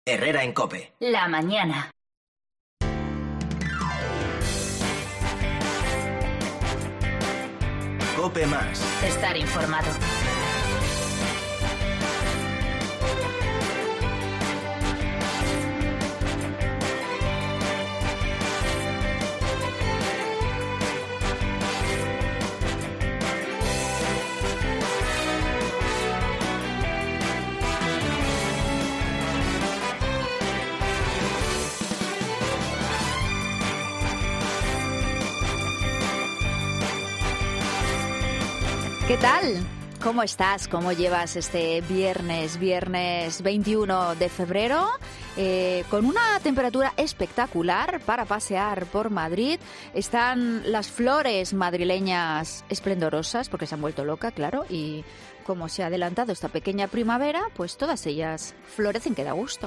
Herrera en COPE. La mañana. COPE Más. Estar informado. ¿Qué tal? ¿Cómo estás? ¿Cómo llevas este viernes 21 de febrero? Con una temperatura espectacular para pasear por Madrid. Están las flores madrileñas esplendorosas porque se han vuelto locas, claro, y como se ha adelantado esta pequeña primavera, pues todas ellas florecen que da gusto.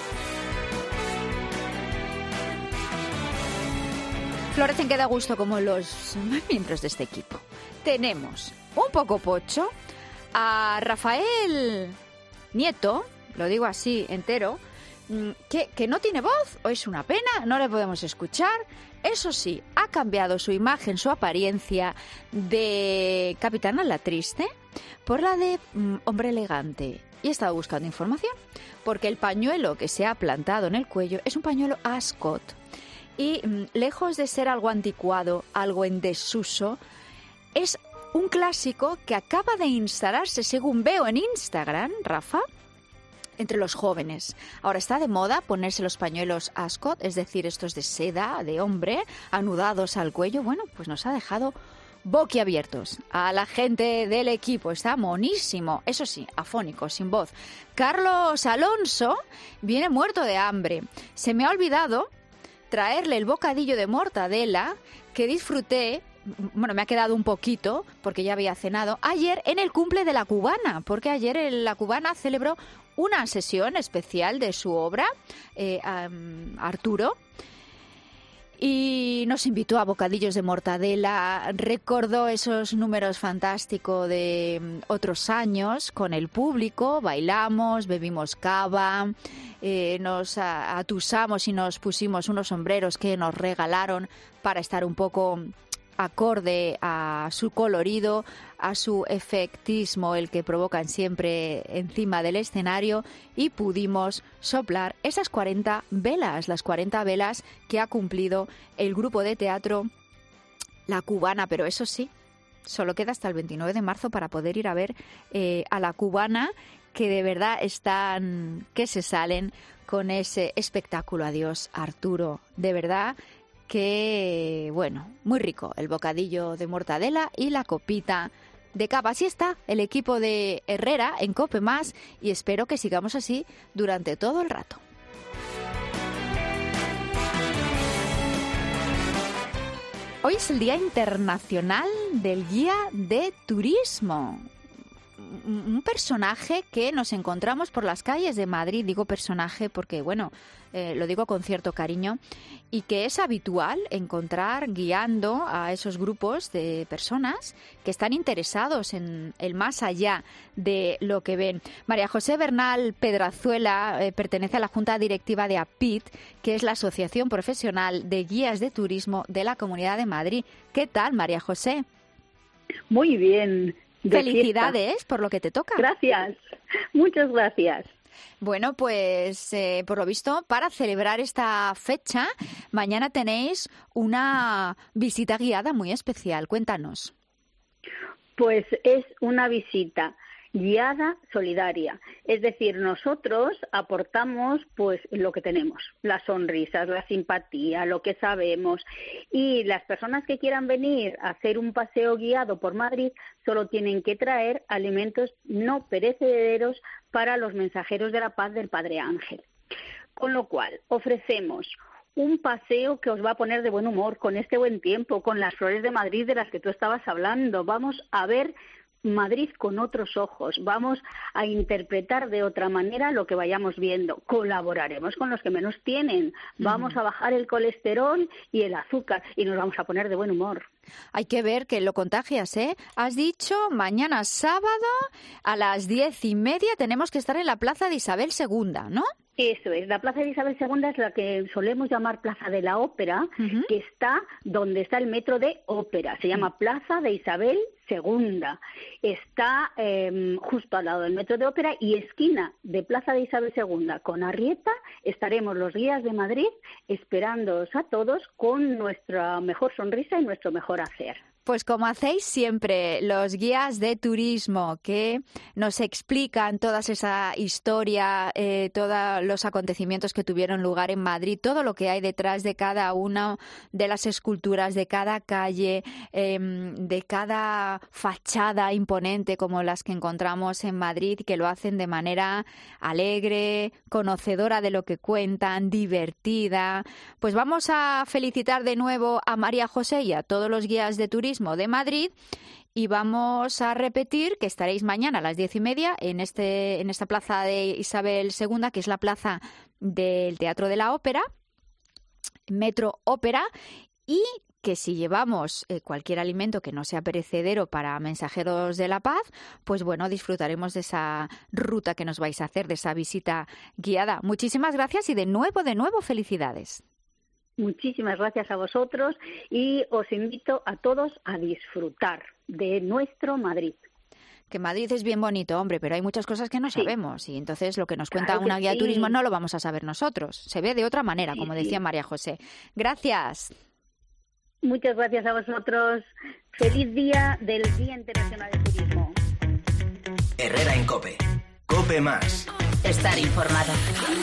Florecen que da gusto como los miembros de este equipo. Tenemos un poco pocho a Rafael Nieto, lo digo así entero, que no tiene voz, o es una pena, no le podemos escuchar. Eso sí, ha cambiado su imagen, su apariencia de Capitana la Triste por la de hombre elegante. Y he estado buscando información, porque el pañuelo que se ha plantado en el cuello es un pañuelo Ascot. Y lejos de ser algo anticuado, algo en desuso, es un clásico que acaba de instalarse, según veo en Instagram, Rafa, entre los jóvenes. Ahora está de moda ponerse los pañuelos Ascot, es decir, estos de seda, de hombre, anudados al cuello. Bueno, pues nos ha dejado boquiabiertos a la gente del equipo. Está monísimo, eso sí, afónico, sin voz. Carlos Alonso viene muerto de hambre. Se me ha olvidado traerle el bocadillo de mortadela que disfruté. Bueno, me ha quedado un poquito porque ya había cenado ayer en el cumple de La Cubana, porque ayer La Cubana celebró una sesión especial de su obra, Arturo, y nos invitó a bocadillos de mortadela, recordó esos números fantásticos de otros años con el público, bailamos, bebimos cava, nos atusamos y nos pusimos unos sombreros que nos regalaron para estar un poco acorde a su colorido, a su efectismo, el que provocan siempre encima del escenario, y pudimos soplar esas 40 velas, las 40 velas que ha cumplido el grupo de teatro La Cubana. Pero eso sí, solo queda hasta el 29 de marzo para poder ir a ver a La Cubana, que de verdad están que se salen con ese espectáculo. Adiós, Arturo, de verdad que, bueno, muy rico el bocadillo de mortadela y la copita de cava. Así está el equipo de Herrera en COPE Más, y espero que sigamos así durante todo el rato. Hoy es el Día Internacional del Guía de Turismo. Un personaje que nos encontramos por las calles de Madrid. Digo personaje porque, bueno, lo digo con cierto cariño, y que es habitual encontrar guiando a esos grupos de personas que están interesados en el más allá de lo que ven. María José Bernal Pedrazuela pertenece a la Junta Directiva de APIT, que es la Asociación Profesional de Guías de Turismo de la Comunidad de Madrid. ¿Qué tal, María José? Muy bien. Felicidades fiesta por lo que te toca. Gracias, muchas gracias. Bueno, pues por lo visto, para celebrar esta fecha, mañana tenéis una visita guiada muy especial. Cuéntanos. Pues es una visita guiada solidaria, es decir, nosotros aportamos pues lo que tenemos, las sonrisas, la simpatía, lo que sabemos, y las personas que quieran venir a hacer un paseo guiado por Madrid solo tienen que traer alimentos no perecederos para los mensajeros de la paz del Padre Ángel. Con lo cual, ofrecemos un paseo que os va a poner de buen humor con este buen tiempo, con las flores de Madrid de las que tú estabas hablando. Vamos a ver Madrid con otros ojos, vamos a interpretar de otra manera lo que vayamos viendo, colaboraremos con los que menos tienen, vamos a bajar el colesterol y el azúcar y nos vamos a poner de buen humor. Hay que ver que lo contagias, ¿eh? Has dicho mañana sábado a las 10:30 tenemos que estar en la Plaza de Isabel II, ¿no? Eso es, la Plaza de Isabel II es la que solemos llamar Plaza de la Ópera, que está donde está el metro de Ópera, se llama Plaza de Isabel II, está justo al lado del metro de Ópera y esquina de Plaza de Isabel II con Arrieta estaremos los guías de Madrid esperándoos a todos con nuestra mejor sonrisa y nuestro mejor hacer. Pues como hacéis siempre los guías de turismo que nos explican toda esa historia, todos los acontecimientos que tuvieron lugar en Madrid, todo lo que hay detrás de cada una de las esculturas, de cada calle, de cada fachada imponente como las que encontramos en Madrid, que lo hacen de manera alegre, conocedora de lo que cuentan, divertida. Pues vamos a felicitar de nuevo a María José y a todos los guías de turismo de Madrid y vamos a repetir que estaréis mañana a las 10:30 en esta Plaza de Isabel II, que es la plaza del Teatro de la Ópera, Metro Ópera, y que si llevamos cualquier alimento que no sea perecedero para mensajeros de la paz, pues bueno, disfrutaremos de esa ruta que nos vais a hacer, de esa visita guiada. Muchísimas gracias y de nuevo felicidades. Muchísimas gracias a vosotros y os invito a todos a disfrutar de nuestro Madrid. Que Madrid es bien bonito, hombre, pero hay muchas cosas que no sabemos y entonces lo que nos cuenta una guía de turismo no lo vamos a saber nosotros. Se ve de otra manera, como decía María José. Gracias. Muchas gracias a vosotros. Feliz día del Día Internacional del Turismo. Herrera en COPE. COPE más. Estar informado.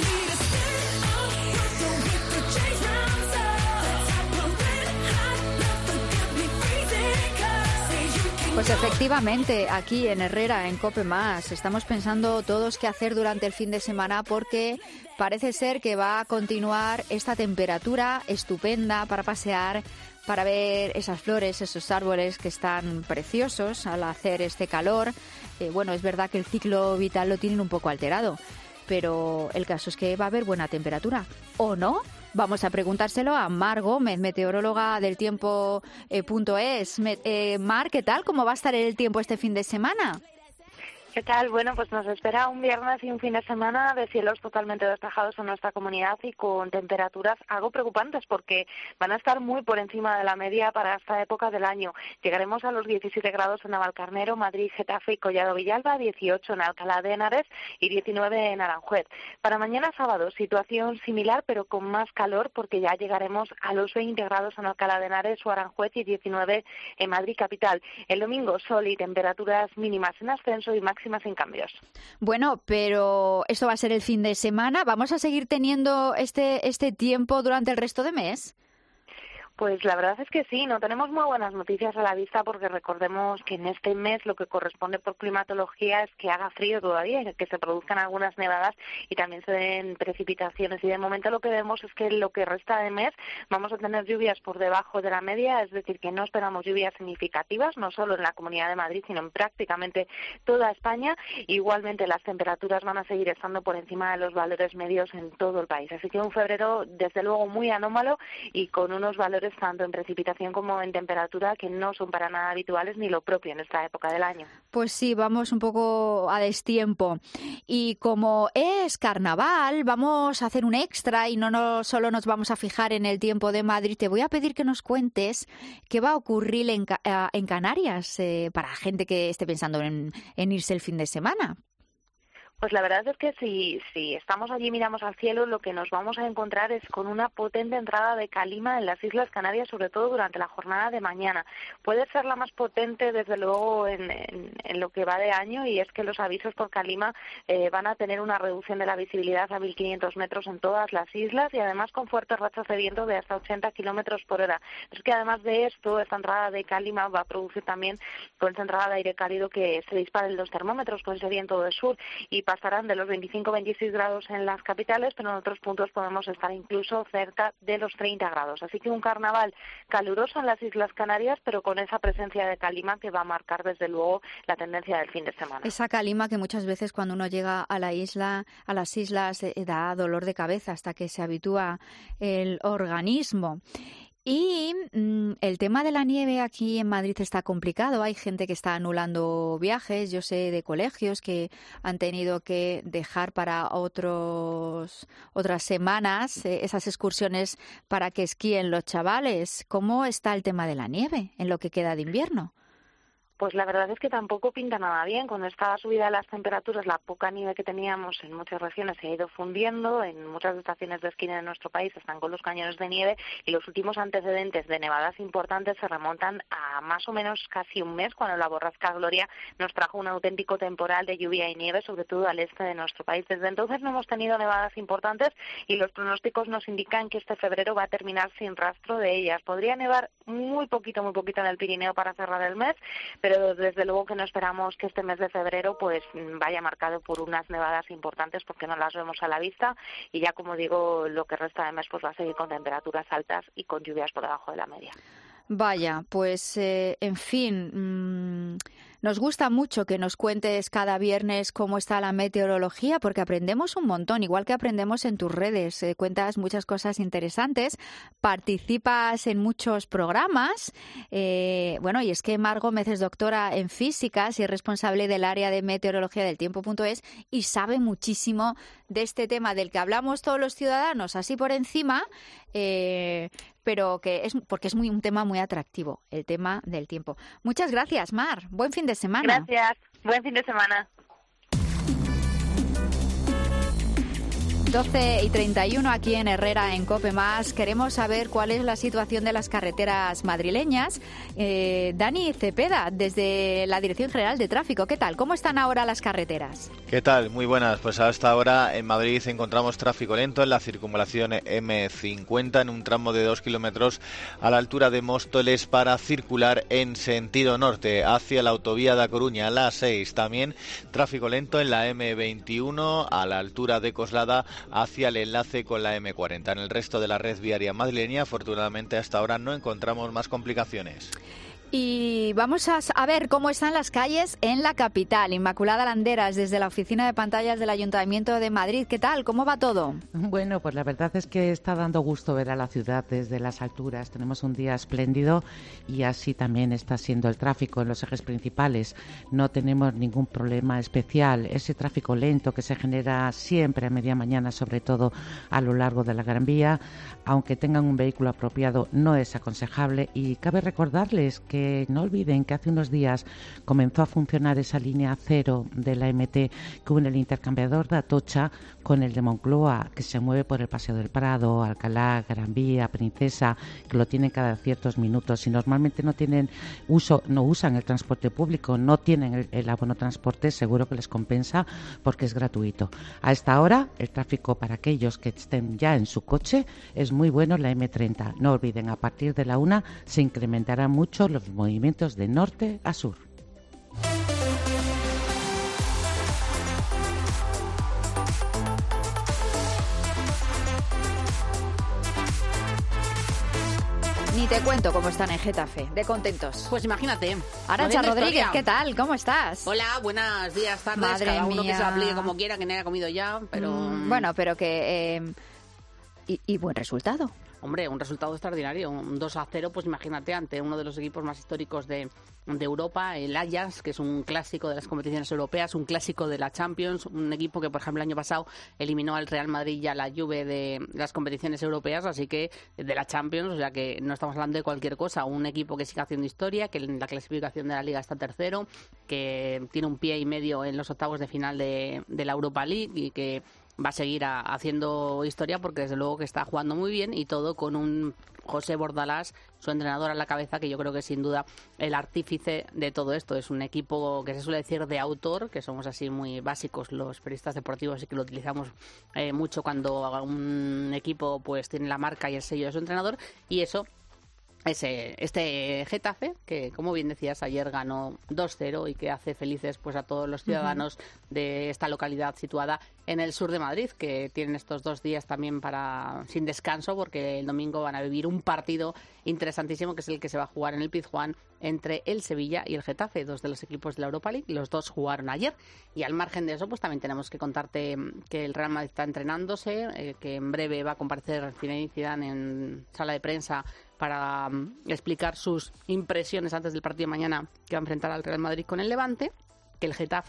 Pues efectivamente, aquí en Herrera, en COPE+, estamos pensando todos qué hacer durante el fin de semana porque parece ser que va a continuar esta temperatura estupenda para pasear, para ver esas flores, esos árboles que están preciosos al hacer este calor. Bueno, es verdad que el ciclo vital lo tienen un poco alterado, pero el caso es que va a haber buena temperatura, ¿o no? Vamos a preguntárselo a Mar Gómez, meteoróloga del tiempo.es. Mar, ¿qué tal? ¿Cómo va a estar el tiempo este fin de semana? ¿Qué tal? Bueno, pues nos espera un viernes y un fin de semana de cielos totalmente despejados en nuestra comunidad y con temperaturas algo preocupantes porque van a estar muy por encima de la media para esta época del año. Llegaremos a los 17 grados en Navalcarnero, Madrid, Getafe y Collado Villalba, 18 en Alcalá de Henares y 19 en Aranjuez. Para mañana sábado, situación similar pero con más calor porque ya llegaremos a los 20 grados en Alcalá de Henares o Aranjuez y 19 en Madrid capital. El domingo sol y temperaturas mínimas en ascenso y máximas sin cambios. Bueno, pero esto va a ser el fin de semana. ¿Vamos a seguir teniendo este tiempo durante el resto de mes? Pues la verdad es que sí, no tenemos muy buenas noticias a la vista porque recordemos que en este mes lo que corresponde por climatología es que haga frío todavía, que se produzcan algunas nevadas y también se den precipitaciones. Y de momento lo que vemos es que lo que resta de mes vamos a tener lluvias por debajo de la media, es decir, que no esperamos lluvias significativas, no solo en la Comunidad de Madrid, sino en prácticamente toda España. Igualmente las temperaturas van a seguir estando por encima de los valores medios en todo el país. Así que un febrero desde luego muy anómalo y con unos valores tanto en precipitación como en temperatura que no son para nada habituales ni lo propio en esta época del año. Pues sí, vamos un poco a destiempo. Y como es carnaval, vamos a hacer un extra y no solo nos vamos a fijar en el tiempo de Madrid. Te voy a pedir que nos cuentes qué va a ocurrir en Canarias para gente que esté pensando en irse el fin de semana. Pues la verdad es que si estamos allí y miramos al cielo, lo que nos vamos a encontrar es con una potente entrada de calima en las Islas Canarias, sobre todo durante la jornada de mañana. Puede ser la más potente, desde luego, en lo que va de año, y es que los avisos por calima van a tener una reducción de la visibilidad a 1.500 metros en todas las islas y además con fuertes rachas de viento de hasta 80 kilómetros por hora. Es que además de esto, esta entrada de calima va a producir también con esta entrada de aire cálido que se disparen los termómetros con ese viento del sur y pasarán de los 25-26 grados en las capitales, pero en otros puntos podemos estar incluso cerca de los 30 grados. Así que un carnaval caluroso en las Islas Canarias, pero con esa presencia de calima que va a marcar desde luego la tendencia del fin de semana. Esa calima que muchas veces cuando uno llega a las islas da dolor de cabeza hasta que se habitúa el organismo. Y el tema de la nieve aquí en Madrid está complicado. Hay gente que está anulando viajes. Yo sé de colegios que han tenido que dejar para otras semanas esas excursiones para que esquíen los chavales. ¿Cómo está el tema de la nieve en lo que queda de invierno? Pues la verdad es que tampoco pinta nada bien. Con esta subida de las temperaturas, la poca nieve que teníamos en muchas regiones se ha ido fundiendo. En muchas estaciones de esquí de nuestro país están con los cañones de nieve y los últimos antecedentes de nevadas importantes se remontan a más o menos casi un mes, cuando la borrasca Gloria nos trajo un auténtico temporal de lluvia y nieve, sobre todo al este de nuestro país. Desde entonces no hemos tenido nevadas importantes y los pronósticos nos indican que este febrero va a terminar sin rastro de ellas. Podría nevar muy poquito en el Pirineo para cerrar el mes, pero desde luego que no esperamos que este mes de febrero pues vaya marcado por unas nevadas importantes, porque no las vemos a la vista, y ya, como digo, lo que resta de mes pues va a seguir con temperaturas altas y con lluvias por debajo de la media. Vaya, pues en fin, nos gusta mucho que nos cuentes cada viernes cómo está la meteorología, porque aprendemos un montón, igual que aprendemos en tus redes. Cuentas muchas cosas interesantes, participas en muchos programas. Bueno, y es que Mar Gómez es doctora en físicas y es responsable del área de meteorología del tiempo.es y sabe muchísimo de este tema del que hablamos todos los ciudadanos así por encima, pero que es porque es un tema muy atractivo, el tema del tiempo. Muchas gracias, Mar. Buen fin de semana. Gracias. Buen fin de semana. 12:31 aquí en Herrera, en COPE+. Queremos saber cuál es la situación de las carreteras madrileñas. Dani Cepeda, desde la Dirección General de Tráfico. ¿Qué tal? ¿Cómo están ahora las carreteras? ¿Qué tal? Muy buenas. Pues hasta ahora en Madrid encontramos tráfico lento en la circunvalación M50 en un tramo de 2 kilómetros a la altura de Móstoles para circular en sentido norte hacia la autovía de A Coruña, a la 6. También tráfico lento en la M21 a la altura de Coslada hacia el enlace con la M40. En el resto de la red viaria madrileña, afortunadamente hasta ahora no encontramos más complicaciones. Y vamos a ver cómo están las calles en la capital. Inmaculada Landeras, desde la oficina de pantallas del Ayuntamiento de Madrid. ¿Qué tal? ¿Cómo va todo? Bueno, pues la verdad es que está dando gusto ver a la ciudad desde las alturas. Tenemos un día espléndido y así también está siendo el tráfico en los ejes principales. No tenemos ningún problema especial. Ese tráfico lento que se genera siempre a media mañana, sobre todo a lo largo de la Gran Vía, aunque tengan un vehículo apropiado, no es aconsejable. Y cabe recordarles que no olviden que hace unos días comenzó a funcionar esa línea 0 de la MT que une el intercambiador de Atocha con el de Moncloa, que se mueve por el Paseo del Prado, Alcalá, Gran Vía, Princesa, que lo tienen cada ciertos minutos. Y normalmente no usan el transporte público, no tienen el abono transporte, seguro que les compensa porque es gratuito. A esta hora, el tráfico para aquellos que estén ya en su coche es muy bueno en la M30. No olviden, a partir de la 1 se incrementarán mucho los movimientos de norte a sur. Ni te cuento cómo están en Getafe, de contentos. Pues imagínate. Arantxa Rodríguez, ¿qué tal? ¿Cómo estás? Hola, buenos días, tardes. Madre cada uno mía. que se aplique como quiera, que no haya comido ya, pero... Bueno, pero que... Y buen resultado. Hombre, un resultado extraordinario, un 2-0, pues imagínate, ante uno de los equipos más históricos de Europa, el Ajax, que es un clásico de las competiciones europeas, un clásico de la Champions, un equipo que, por ejemplo, el año pasado eliminó al Real Madrid y a la Juve de las competiciones europeas, así que de la Champions, o sea que no estamos hablando de cualquier cosa, un equipo que sigue haciendo historia, que en la clasificación de la Liga está tercero, que tiene un pie y medio en los octavos de final de la Europa League y que va a seguir haciendo historia porque desde luego que está jugando muy bien y todo con un José Bordalás, su entrenador a la cabeza, que yo creo que es sin duda el artífice de todo esto. Es un equipo que se suele decir de autor, que somos así muy básicos los periodistas deportivos y que lo utilizamos mucho cuando un equipo pues tiene la marca y el sello de su entrenador, y eso este Getafe, que como bien decías ayer ganó 2-0 y que hace felices pues a todos los ciudadanos de esta localidad situada en el sur de Madrid, que tienen estos 2 días también sin descanso, porque el domingo van a vivir un partido interesantísimo, que es el que se va a jugar en el Pizjuán entre el Sevilla y el Getafe, 2 de los equipos de la Europa League. Los 2 jugaron ayer. Y al margen de eso, pues también tenemos que contarte que el Real Madrid está entrenándose, que en breve va a comparecer Zinedine Zidane en sala de prensa para explicar sus impresiones antes del partido de mañana, que va a enfrentar al Real Madrid con el Levante, que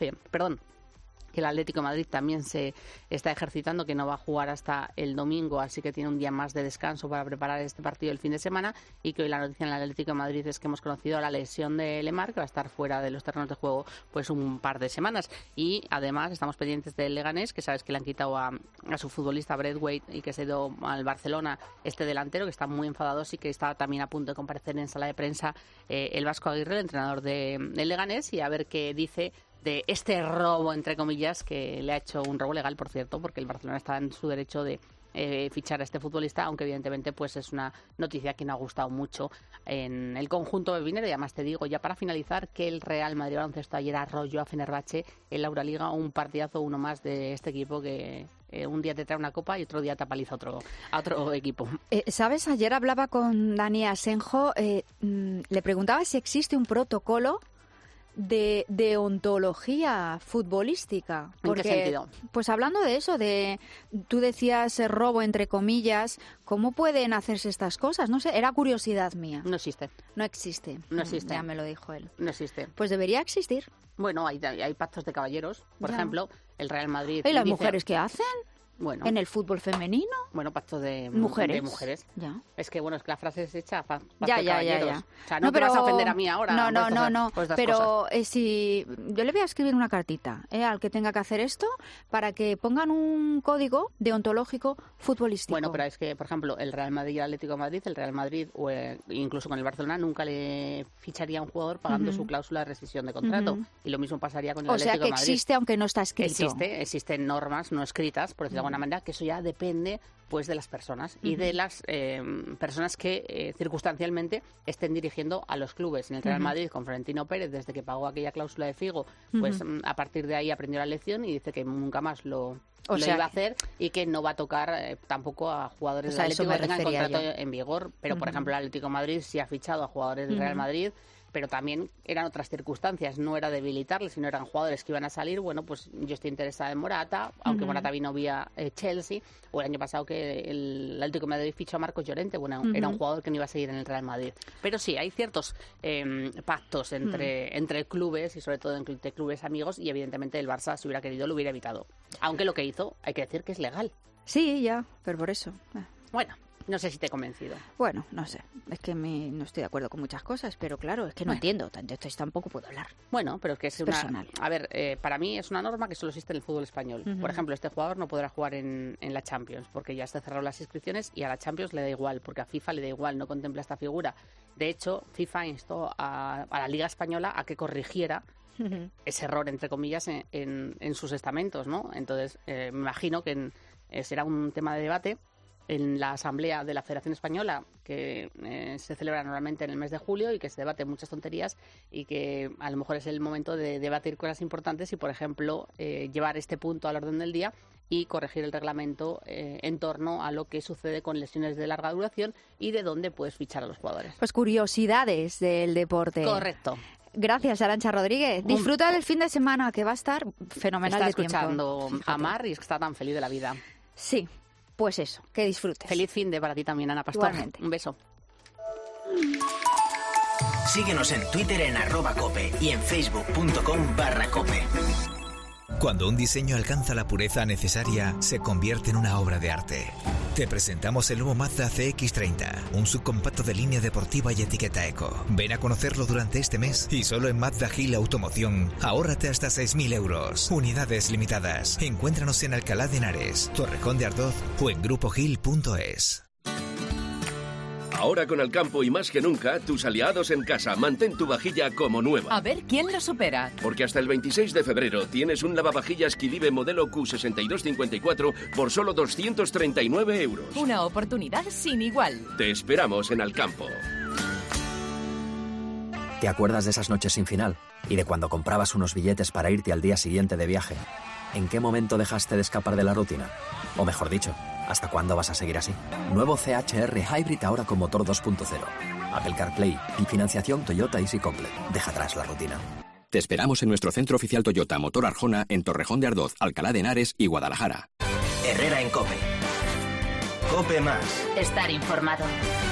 el Atlético de Madrid también se está ejercitando, que no va a jugar hasta el domingo, así que tiene un día más de descanso para preparar este partido el fin de semana, y que hoy la noticia en el Atlético de Madrid es que hemos conocido la lesión de Lemar, que va a estar fuera de los terrenos de juego pues un par de semanas. Y además estamos pendientes del Leganés, que sabes que le han quitado a su futbolista Braithwaite y que se ha ido al Barcelona, este delantero, que está muy enfadado, y que está también a punto de comparecer en sala de prensa el Vasco Aguirre, el entrenador del Leganés, y a ver qué dice de este robo, entre comillas, que le ha hecho un robo legal, por cierto, porque el Barcelona está en su derecho de fichar a este futbolista, aunque evidentemente pues es una noticia que no ha gustado mucho en el conjunto bebinero. Y además te digo, ya para finalizar, que el Real Madrid baloncesto ayer arrolló a Fenerbahce en la Euroliga, un partidazo, uno más de este equipo que un día te trae una copa y otro día te apaliza a otro equipo. ¿Sabes? Ayer hablaba con Dani Asenjo, le preguntaba si existe un protocolo de ontología futbolística. Porque, ¿en qué sentido? Pues hablando de eso, tú decías robo entre comillas, ¿cómo pueden hacerse estas cosas? No sé, era curiosidad mía. No existe. No existe. No existe. Ya me lo dijo él. No existe. Pues debería existir. Bueno, hay pactos de caballeros. Por ejemplo, el Real Madrid... ¿Y las mujeres qué hacen? Bueno, en el fútbol femenino. Bueno, pacto de mujeres. Ya. Es que, bueno, es que la frase es hecha pacto ya. de caballeros. O sea, no pero te vas a ofender a mí ahora. No. Pero si yo le voy a escribir una cartita al que tenga que hacer esto para que pongan un código deontológico futbolístico. Bueno, pero es que, por ejemplo, el Real Madrid y el Atlético de Madrid, el Real Madrid o incluso con el Barcelona nunca le ficharía a un jugador pagando su cláusula de rescisión de contrato. Y lo mismo pasaría con el Atlético de Madrid. O sea que existe aunque no está escrito. Existen normas no escritas, por decirlo de alguna manera, que eso ya depende pues de las personas y de las personas que circunstancialmente estén dirigiendo a los clubes. En el Real Madrid, con Florentino Pérez, desde que pagó aquella cláusula de Figo, pues a partir de ahí aprendió la lección y dice que nunca más lo iba a hacer, y que no va a tocar tampoco a jugadores del Atlético que tengan contrato en vigor. Pero, por ejemplo, el Atlético de Madrid sí ha fichado a jugadores del Real Madrid, pero también eran otras circunstancias, no era debilitarles, sino eran jugadores que iban a salir. Bueno, pues yo estoy interesada en Morata, aunque Morata vino vía Chelsea, o el año pasado que el Atlético de Madrid fichó a Marcos Llorente, bueno, era un jugador que no iba a seguir en el Real Madrid. Pero sí, hay ciertos pactos entre clubes, y sobre todo entre clubes amigos, y evidentemente el Barça, si hubiera querido, lo hubiera evitado. Aunque lo que hizo, hay que decir que es legal. Sí, ya, pero por eso. Bueno, no sé si te he convencido. Bueno, no sé. Es que no estoy de acuerdo con muchas cosas, pero claro, es que no entiendo. Entonces tampoco puedo hablar. Bueno, pero es que es personal. A ver, para mí es una norma que solo existe en el fútbol español. Por ejemplo, este jugador no podrá jugar en la Champions porque ya se cerraron las inscripciones, y a la Champions le da igual, porque a FIFA le da igual, no contempla esta figura. De hecho, FIFA instó a la Liga Española a que corrigiera ese error, entre comillas, en sus estamentos, ¿no? Entonces, me imagino que será un tema de debate en la Asamblea de la Federación Española, que se celebra normalmente en el mes de julio y que se debate muchas tonterías, y que a lo mejor es el momento de debatir cosas importantes y, por ejemplo, llevar este punto al orden del día y corregir el reglamento en torno a lo que sucede con lesiones de larga duración y de dónde puedes fichar a los jugadores. Pues curiosidades del deporte. Correcto. Gracias, Arantxa Rodríguez. Disfruta del fin de semana, que va a estar fenomenal de tiempo. Está escuchando a Mar y es que está tan feliz de la vida. Sí. Pues eso, que disfrutes. Feliz fin de para ti también, Ana Pastor. Igualmente. Un beso. Síguenos en Twitter en @cope y en facebook.com/cope. Cuando un diseño alcanza la pureza necesaria, se convierte en una obra de arte. Te presentamos el nuevo Mazda CX-30, un subcompacto de línea deportiva y etiqueta eco. Ven a conocerlo durante este mes y solo en Mazda Gil Automoción, ahórrate hasta 6.000 euros. Unidades limitadas. Encuéntranos en Alcalá de Henares, Torrejón de Ardoz o en grupogil.es. Ahora con el campo y más que nunca, tus aliados en casa. Mantén tu vajilla como nueva. A ver quién lo supera. Porque hasta el 26 de febrero tienes un lavavajillas Quilibe modelo Q6254 por solo 239 euros. Una oportunidad sin igual. Te esperamos en Alcampo. ¿Te acuerdas de esas noches sin final? ¿Y de cuando comprabas unos billetes para irte al día siguiente de viaje? ¿En qué momento dejaste de escapar de la rutina? O mejor dicho, ¿hasta cuándo vas a seguir así? Nuevo CHR Hybrid ahora con motor 2.0. Apple CarPlay y financiación Toyota Easy Complete. Deja atrás la rutina. Te esperamos en nuestro centro oficial Toyota Motor Arjona en Torrejón de Ardoz, Alcalá de Henares y Guadalajara. Herrera en COPE. COPE más. Estar informado.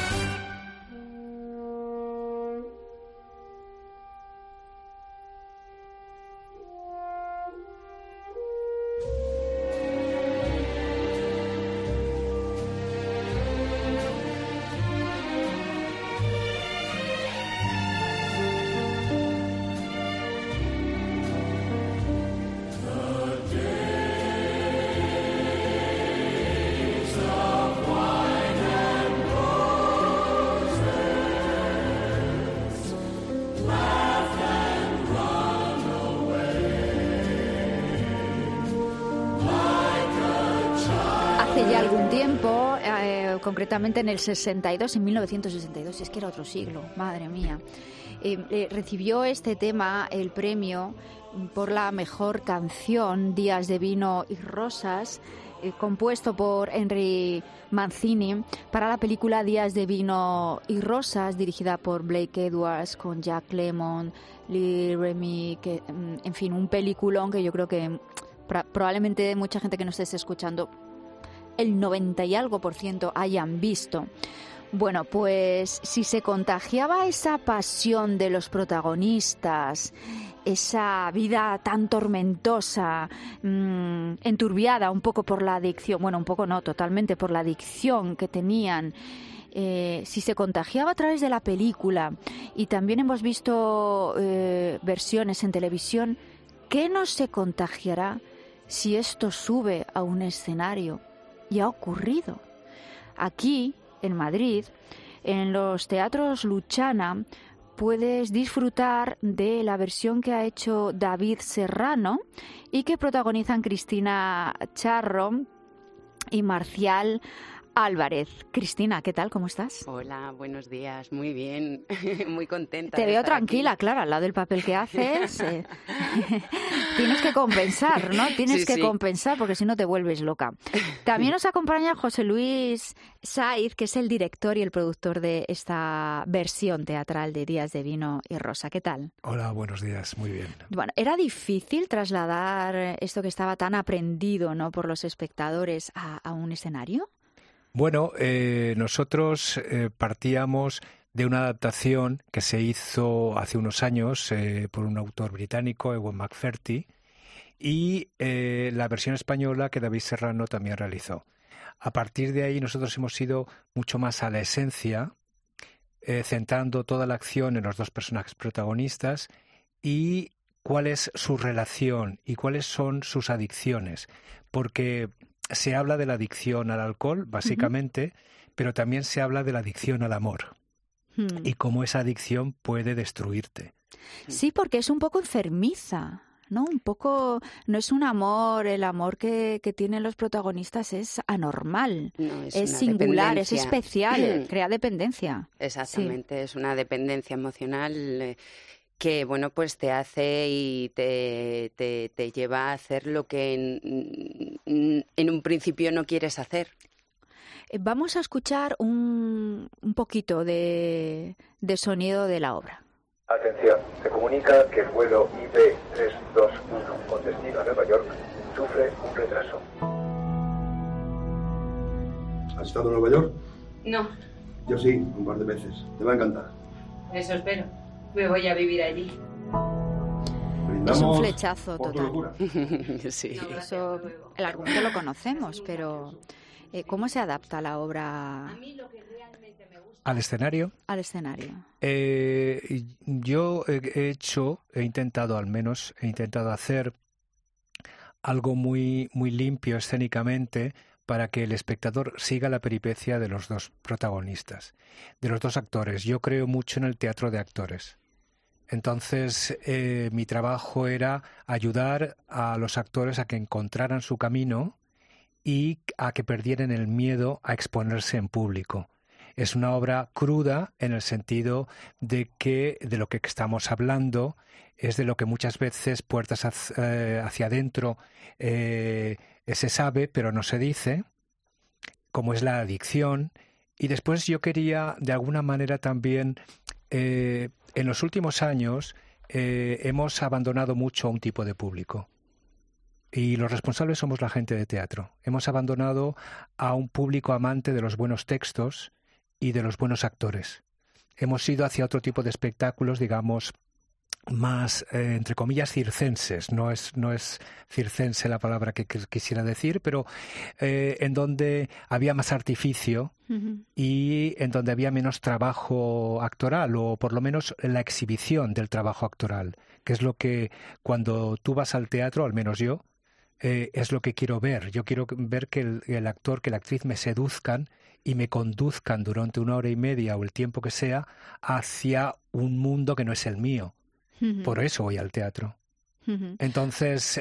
Concretamente en el 62, en 1962, es que era otro siglo, madre mía. Recibió este tema el premio por la mejor canción, Días de vino y rosas, compuesto por Henry Mancini para la película Días de vino y rosas, dirigida por Blake Edwards con Jack Lemmon, Lee Remy, en fin, un peliculón que yo creo que probablemente mucha gente que nos esté escuchando, el 90 y algo % hayan visto. Bueno, pues si se contagiaba esa pasión de los protagonistas, esa vida tan tormentosa, enturbiada un poco por la adicción, bueno, un poco no, totalmente por la adicción que tenían, si se contagiaba a través de la película, y también hemos visto versiones en televisión, ¿qué no se contagiará si esto sube a un escenario? Y ha ocurrido. Aquí, en Madrid, en los teatros Luchana, puedes disfrutar de la versión que ha hecho David Serrano y que protagonizan Cristina Charro y Marcial Álvarez. Cristina, ¿qué tal? ¿Cómo estás? Hola, buenos días. Muy bien, muy contenta. Te veo tranquila, aquí. Claro, al lado del papel que haces. Tienes que compensar, ¿no? Tienes que compensar porque si no te vuelves loca. También nos acompaña José Luis Saiz, que es el director y el productor de esta versión teatral de Días de vino y rosa. ¿Qué tal? Hola, buenos días. Muy bien. Bueno, ¿era difícil trasladar esto que estaba tan aprendido, ¿no?, por los espectadores a un escenario? Bueno, nosotros partíamos de una adaptación que se hizo hace unos años por un autor británico, Ewan McFerty, y la versión española que David Serrano también realizó. A partir de ahí nosotros hemos ido mucho más a la esencia, centrando toda la acción en los dos personajes protagonistas y cuál es su relación y cuáles son sus adicciones, porque se habla de la adicción al alcohol, básicamente, pero también se habla de la adicción al amor y cómo esa adicción puede destruirte. Sí, porque es un poco enfermiza, ¿no? Un poco, no es un amor, el amor que tienen los protagonistas es anormal, no, es singular, es especial, crea dependencia. Exactamente, es una dependencia emocional que, bueno, pues te hace y te lleva a hacer lo que en un principio no quieres hacer. Vamos a escuchar un poquito de sonido de la obra. Atención, se comunica que el vuelo IB321 con destino a Nueva York sufre un retraso. ¿Has estado en Nueva York? No. Yo sí, un par de veces. Te va a encantar. Eso espero. Me voy a vivir allí. Es un flechazo total. Sí. Eso, el argumento lo conocemos, pero ¿cómo se adapta la obra al escenario? Al escenario. Yo he intentado hacer algo muy, muy limpio escénicamente para que el espectador siga la peripecia de los dos protagonistas, de los dos actores. Yo creo mucho en el teatro de actores. Entonces, mi trabajo era ayudar a los actores a que encontraran su camino y a que perdieran el miedo a exponerse en público. Es una obra cruda en el sentido de que de lo que estamos hablando es de lo que muchas veces puertas hacia adentro se sabe, pero no se dice, como es la adicción. Y después yo quería, de alguna manera también, en los últimos años hemos abandonado mucho a un tipo de público. Y los responsables somos la gente de teatro. Hemos abandonado a un público amante de los buenos textos y de los buenos actores. Hemos ido hacia otro tipo de espectáculos, digamos, más, entre comillas, circenses. No es circense la palabra que quisiera decir, pero en donde había más artificio y en donde había menos trabajo actoral, o por lo menos la exhibición del trabajo actoral, que es lo que cuando tú vas al teatro, al menos yo, es lo que quiero ver. Yo quiero ver que el actor, que la actriz me seduzcan y me conduzcan durante 1 hora y media o el tiempo que sea hacia un mundo que no es el mío. Por eso voy al teatro. Entonces,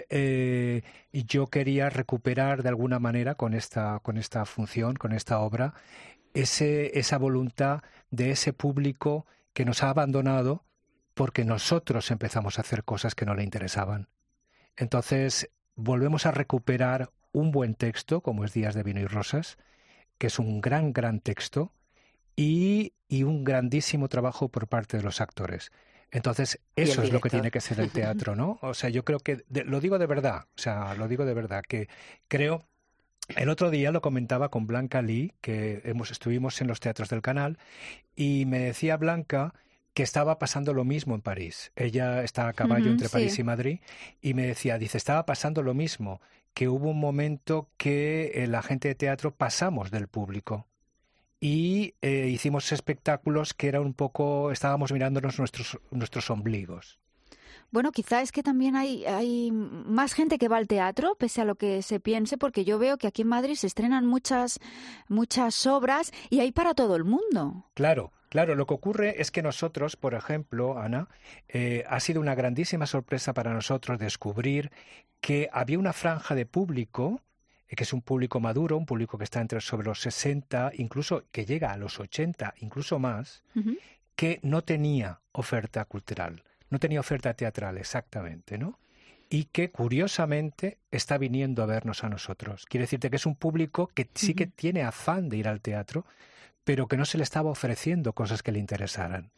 yo quería recuperar de alguna manera con esta función, con esta obra, esa voluntad de ese público que nos ha abandonado porque nosotros empezamos a hacer cosas que no le interesaban. Entonces, volvemos a recuperar un buen texto, como es Días de vino y rosas, que es un gran texto, y un grandísimo trabajo por parte de los actores. Entonces, eso es lo que tiene que ser el teatro, ¿no? O sea, yo creo que, lo digo de verdad, que creo... El otro día lo comentaba con Blanca Lee, que estuvimos en los teatros del canal, y me decía Blanca que estaba pasando lo mismo en París. Ella está a caballo entre París y Madrid, y me decía, estaba pasando lo mismo, que hubo un momento que la gente de teatro pasamos del público. Y hicimos espectáculos que era un poco, estábamos mirándonos nuestros ombligos. Bueno, quizá es que también hay más gente que va al teatro, pese a lo que se piense, porque yo veo que aquí en Madrid se estrenan muchas obras y hay para todo el mundo. Claro, lo que ocurre es que nosotros, por ejemplo, Ana, ha sido una grandísima sorpresa para nosotros descubrir que había una franja de público, que es un público maduro, un público que está sobre los 60, incluso que llega a los 80, incluso más, que no tenía oferta cultural, no tenía oferta teatral exactamente, ¿no? Y que curiosamente está viniendo a vernos a nosotros. Quiere decirte que es un público que sí que tiene afán de ir al teatro, pero que no se le estaba ofreciendo cosas que le interesaran.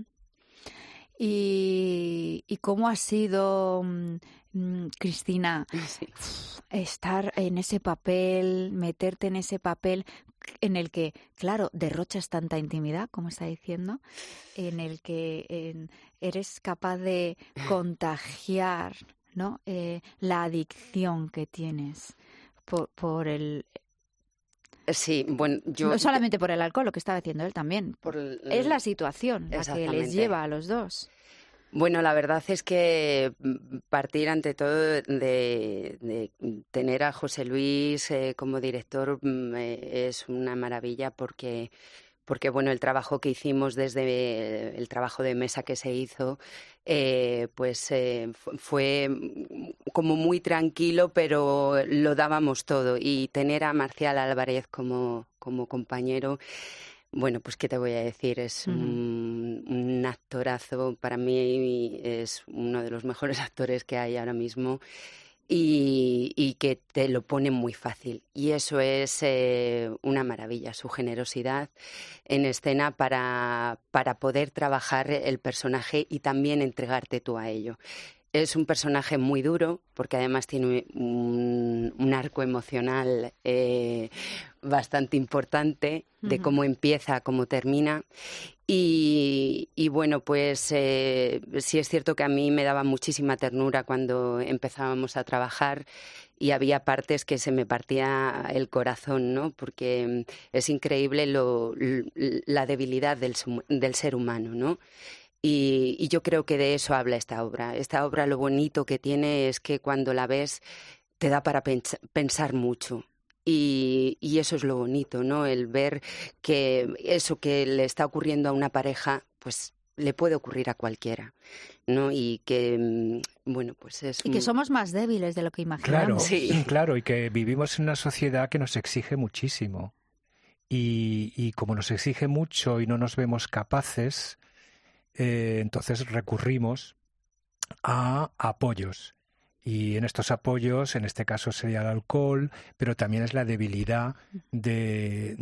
¿Y cómo ha sido, Cristina, estar en ese papel, meterte en ese papel en el que, claro, derrochas tanta intimidad, como está diciendo, en el que eres capaz de contagiar, ¿no? La adicción que tienes por el... Sí, bueno, yo... No solamente por el alcohol, lo que estaba diciendo él también. Es la situación la que les lleva a los dos. Bueno, la verdad es que partir ante todo de tener a José Luis como director es una maravilla porque bueno, el trabajo que hicimos desde el trabajo de mesa que se hizo, fue como muy tranquilo, pero lo dábamos todo. Y tener a Marcial Álvarez como compañero, bueno, pues qué te voy a decir, es un actorazo, para mí es uno de los mejores actores que hay ahora mismo. Y que te lo pone muy fácil. Y eso es una maravilla, su generosidad en escena para poder trabajar el personaje y también entregarte tú a ello. Es un personaje muy duro, porque además tiene un arco emocional bastante importante de cómo empieza a cómo termina. Y bueno, pues sí es cierto que a mí me daba muchísima ternura cuando empezábamos a trabajar y había partes que se me partía el corazón, ¿no? Porque es increíble la debilidad del ser humano, ¿no? Y yo creo que de eso habla esta obra. Esta obra, lo bonito que tiene es que cuando la ves te da para pensar mucho. Y eso es lo bonito, ¿no? El ver que eso que le está ocurriendo a una pareja, pues le puede ocurrir a cualquiera, ¿no? Y que, bueno, pues es... Y que somos más débiles de lo que imaginamos. Claro, sí. Claro, y que vivimos en una sociedad que nos exige muchísimo. y como nos exige mucho y no nos vemos capaces, entonces recurrimos a apoyos. Y en estos apoyos, en este caso sería el alcohol, pero también es la debilidad de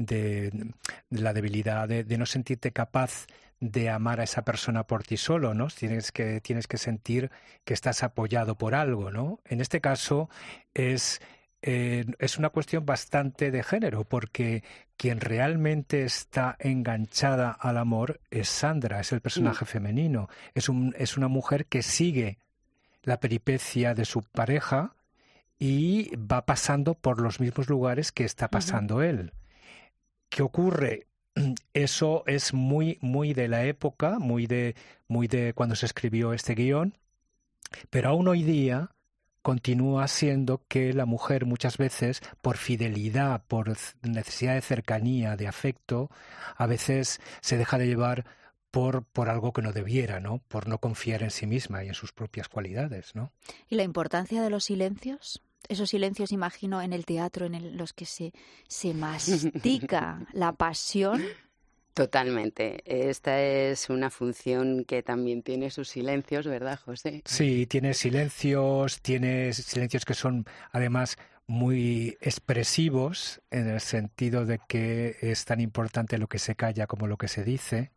no sentirte capaz de amar a esa persona por ti solo, ¿no? Tienes que sentir que estás apoyado por algo, ¿no? En este caso es una cuestión bastante de género, porque quien realmente está enganchada al amor es Sandra, es el personaje femenino, es una mujer que sigue la peripecia de su pareja y va pasando por los mismos lugares que está pasando él. ¿Qué ocurre? Eso es muy de la época, muy de cuando se escribió este guión, pero aún hoy día continúa siendo que la mujer muchas veces, por fidelidad, por necesidad de cercanía, de afecto, a veces se deja de llevar por algo que no debiera, ¿no? Por no confiar en sí misma y en sus propias cualidades, ¿no? ¿Y la importancia de los silencios? Esos silencios, imagino, en el teatro en los que se mastica la pasión. Totalmente. Esta es una función que también tiene sus silencios, ¿verdad, José? Sí, tiene silencios que son además muy expresivos, en el sentido de que es tan importante lo que se calla como lo que se dice.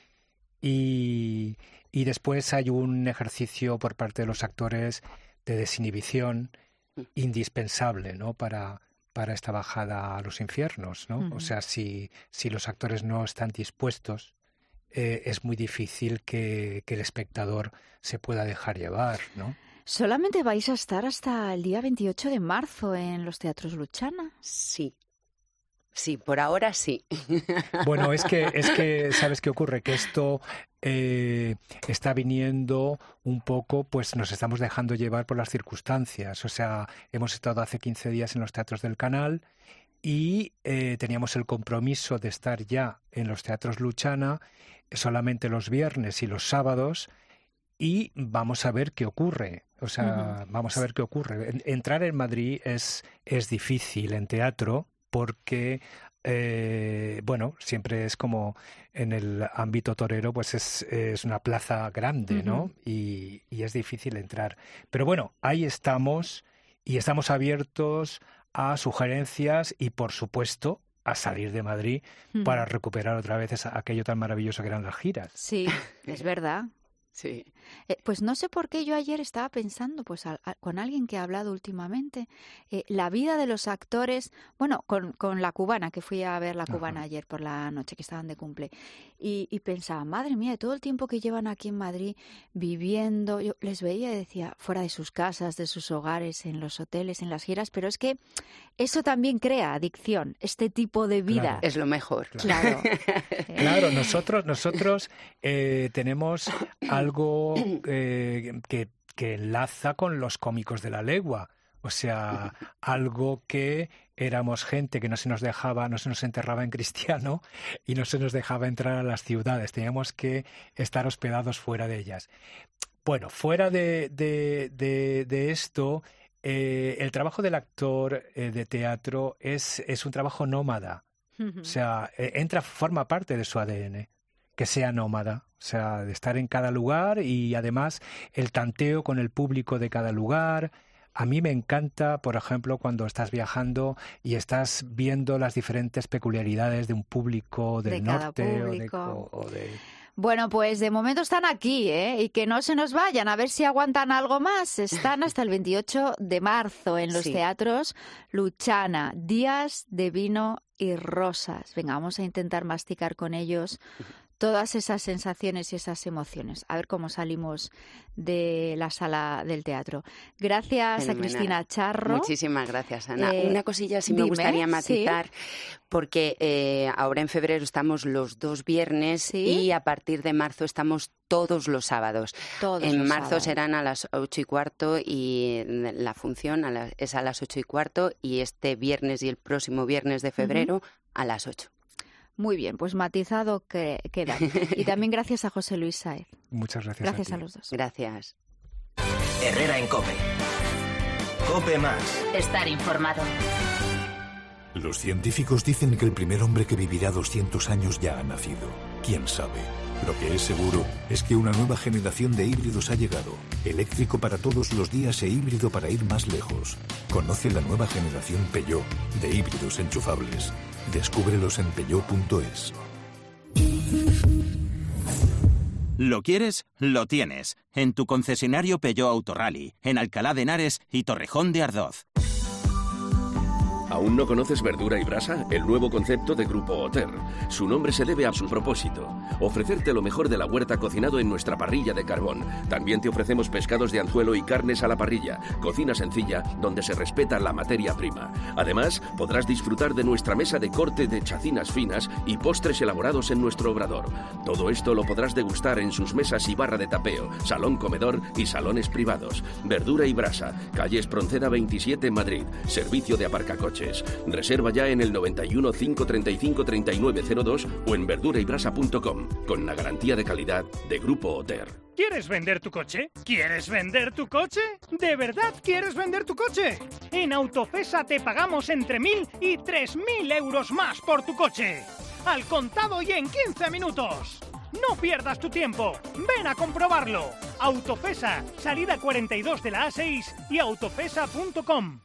Y después hay un ejercicio por parte de los actores de desinhibición indispensable, ¿no? para esta bajada a los infiernos, ¿no? O sea, si los actores no están dispuestos, es muy difícil que el espectador se pueda dejar llevar, ¿no? ¿Solamente vais a estar hasta el día 28 de marzo en los teatros Luchana? Sí, por ahora sí. Bueno, es que ¿sabes qué ocurre? Que esto está viniendo un poco, pues nos estamos dejando llevar por las circunstancias. O sea, hemos estado hace 15 días en los teatros del canal y teníamos el compromiso de estar ya en los teatros Luchana solamente los viernes y los sábados, y vamos a ver qué ocurre. O sea, vamos a ver qué ocurre. Entrar en Madrid es difícil en teatro, porque siempre es como en el ámbito torero, pues es una plaza grande, ¿no? Y es difícil entrar. Pero bueno, ahí estamos y estamos abiertos a sugerencias y, por supuesto, a salir de Madrid para recuperar otra vez aquello tan maravilloso que eran las giras. Sí, es verdad. Sí. Pues no sé por qué yo ayer estaba pensando, pues con alguien que ha hablado últimamente, la vida de los actores, bueno, con la cubana, que fui a ver la cubana ayer por la noche, que estaban de cumple, y pensaba, madre mía, de todo el tiempo que llevan aquí en Madrid viviendo, yo les veía y decía, fuera de sus casas, de sus hogares, en los hoteles, en las giras, pero es que eso también crea adicción, este tipo de vida. Claro. Es lo mejor. Claro. Claro, nosotros tenemos algo que enlaza con los cómicos de la legua. O sea, algo que éramos gente que no se nos enterraba en cristiano y no se nos dejaba entrar a las ciudades. Teníamos que estar hospedados fuera de ellas. Bueno, fuera de esto, el trabajo del actor de teatro es un trabajo nómada. O sea, forma parte de su ADN, que sea nómada. O sea, de estar en cada lugar y además el tanteo con el público de cada lugar. A mí me encanta, por ejemplo, cuando estás viajando y estás viendo las diferentes peculiaridades de un público del norte o de... Bueno, pues de momento están aquí, y que no se nos vayan, a ver si aguantan algo más. Están hasta el 28 de marzo en los teatros Luchana, Días de Vino y Rosas. Venga, vamos a intentar masticar con ellos todas esas sensaciones y esas emociones. A ver cómo salimos de la sala del teatro. Gracias. Fenomenal. A Cristina Charro. Muchísimas gracias, Ana. Una cosilla sí me gustaría matizar, porque ahora en febrero estamos los 2 viernes y a partir de marzo estamos todos los sábados. En marzo serán a las 8:15 y la función es a las 8:15 y este viernes y el próximo viernes de febrero a las 8. Muy bien, pues matizado que queda. Y también gracias a José Luis Sáez. Muchas gracias. Gracias a los dos. Gracias. Herrera en COPE. COPE más. Estar informado. Los científicos dicen que el primer hombre que vivirá 200 años ya ha nacido. ¿Quién sabe? Lo que es seguro es que una nueva generación de híbridos ha llegado. Eléctrico para todos los días e híbrido para ir más lejos. Conoce la nueva generación Peugeot de híbridos enchufables. Descúbrelos en peugeot.es. ¿Lo quieres? Lo tienes. En tu concesionario Peugeot Autorally, en Alcalá de Henares y Torrejón de Ardoz. ¿Aún no conoces Verdura y Brasa? El nuevo concepto de Grupo Oter. Su nombre se debe a su propósito: ofrecerte lo mejor de la huerta cocinado en nuestra parrilla de carbón. También te ofrecemos pescados de anzuelo y carnes a la parrilla. Cocina sencilla, donde se respeta la materia prima. Además, podrás disfrutar de nuestra mesa de corte de chacinas finas y postres elaborados en nuestro obrador. Todo esto lo podrás degustar en sus mesas y barra de tapeo, salón comedor y salones privados. Verdura y Brasa, calle Espronceda 27, Madrid. Servicio de aparcacoches. Reserva ya en el 91 535 3902 o en verduraybrasa.com, con la garantía de calidad de Grupo Oter. ¿Quieres vender tu coche? ¿Quieres vender tu coche? ¿De verdad quieres vender tu coche? En Autofesa te pagamos entre 1.000 y 3.000 euros más por tu coche. Al contado y en 15 minutos. No pierdas tu tiempo. Ven a comprobarlo. Autofesa, salida 42 de la A6 y autofesa.com.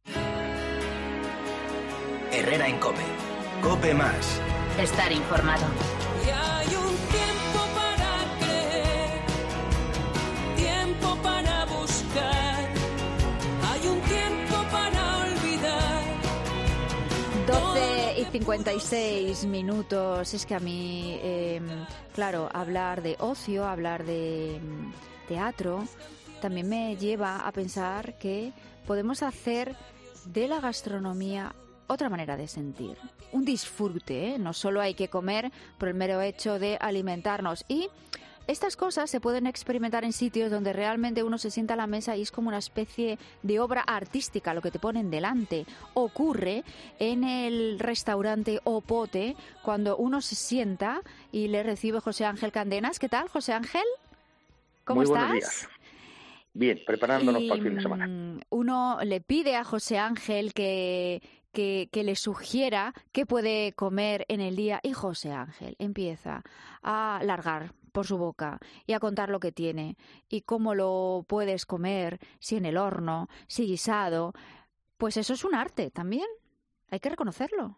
Herrera en COPE. COPE más. Estar informado. Y hay un tiempo para creer, tiempo para buscar, hay un tiempo para olvidar. 12 y 56 minutos. Es que a mí, claro, hablar de ocio, hablar de teatro, también me lleva a pensar que podemos hacer de la gastronomía otra manera de sentir, un disfrute, ¿eh? No solo hay que comer por el mero hecho de alimentarnos. Y estas cosas se pueden experimentar en sitios donde realmente uno se sienta a la mesa y es como una especie de obra artística lo que te ponen delante. Ocurre en el restaurante O Pote cuando uno se sienta y le recibe José Ángel Candenas. ¿Qué tal, José Ángel? ¿Cómo estás? Muy buenos días. Bien, preparándonos para el fin de semana. Uno le pide a José Ángel que le sugiera qué puede comer en el día y José Ángel empieza a largar por su boca y a contar lo que tiene y cómo lo puedes comer, si en el horno, si guisado. Pues eso es un arte también, hay que reconocerlo.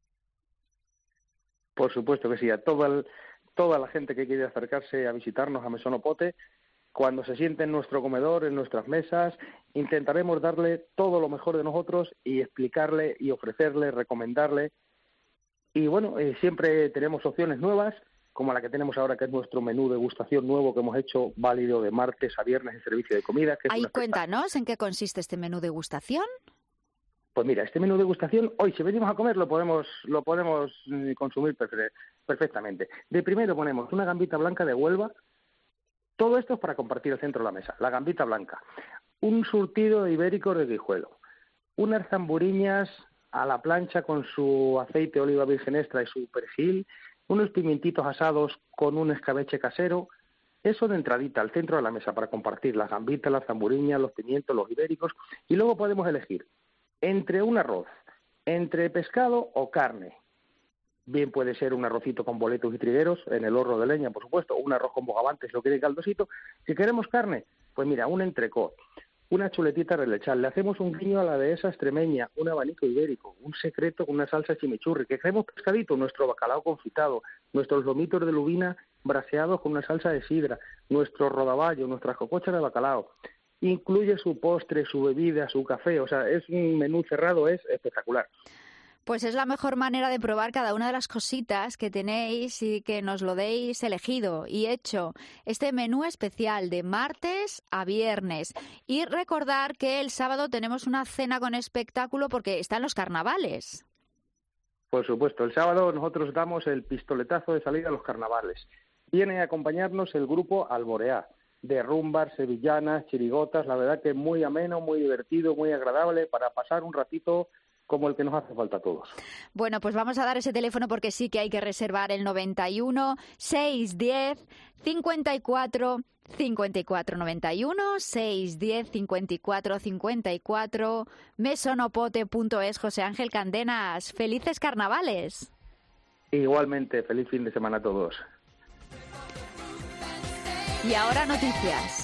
Por supuesto que sí, a toda la gente que quiere acercarse a visitarnos a Mesón O Pote, cuando se siente en nuestro comedor, en nuestras mesas, intentaremos darle todo lo mejor de nosotros y explicarle y ofrecerle, recomendarle. Y bueno, siempre tenemos opciones nuevas, como la que tenemos ahora, que es nuestro menú degustación nuevo que hemos hecho válido de martes a viernes en servicio de comida. Ahí cuéntanos en qué consiste este menú degustación. Pues mira, este menú degustación, hoy si venimos a comer lo podemos consumir perfectamente. De primero ponemos una gambita blanca de Huelva. Todo esto es para compartir el centro de la mesa. La gambita blanca, un surtido de ibérico de Guijuelo, unas zamburiñas a la plancha con su aceite de oliva virgen extra y su perejil, unos pimientitos asados con un escabeche casero. Eso de entradita al centro de la mesa para compartir las gambitas, las zamburiñas, los pimientos, los ibéricos. Y luego podemos elegir entre un arroz, entre pescado o carne. Bien puede ser un arrocito con boletos y trigueros, en el horno de leña, por supuesto, un arroz con bogavantes, si lo quiere caldosito. Si queremos carne, pues mira, un entrecot, una chuletita relechal. Le hacemos un guiño a la dehesa extremeña, un abanico ibérico, un secreto con una salsa chimichurri. Que queremos pescadito, nuestro bacalao confitado, nuestros lomitos de lubina braseados con una salsa de sidra, nuestro rodaballo, nuestras cocochas de bacalao. Incluye su postre, su bebida, su café. O sea, es un menú cerrado, es espectacular. Pues es la mejor manera de probar cada una de las cositas que tenéis y que nos lo deis elegido y hecho. Este menú especial de martes a viernes. Y recordar que el sábado tenemos una cena con espectáculo porque están los carnavales. Por supuesto, el sábado nosotros damos el pistoletazo de salida a los carnavales. Viene a acompañarnos el grupo Alboreá, de rumbas, sevillanas, chirigotas. La verdad que muy ameno, muy divertido, muy agradable para pasar un ratito como el que nos hace falta a todos. Bueno, pues vamos a dar ese teléfono porque sí que hay que reservar el 91 610 54 5491 610 54 54 mesonopote.es. José Ángel Candenas, felices carnavales. Igualmente, feliz fin de semana a todos. Y ahora noticias.